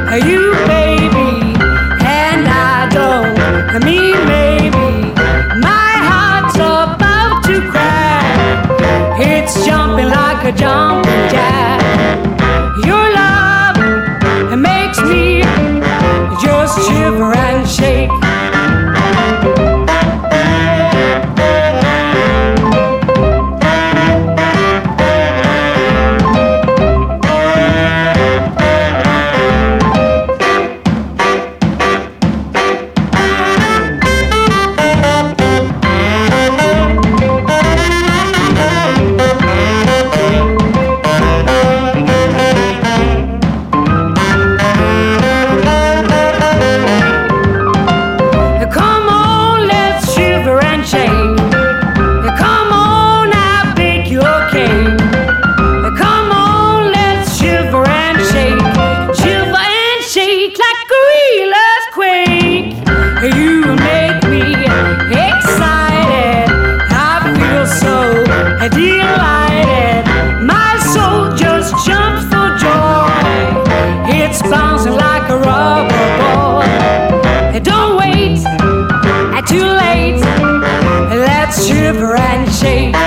you, baby, and I don't mean maybe. My heart's about to crack. It's jumping like a jumping jack. Your love makes me just shiver and shake. Delighted, my soul just jumps for joy. It's bouncing like a rubber ball. Don't wait, too late. Let's shiver and shake.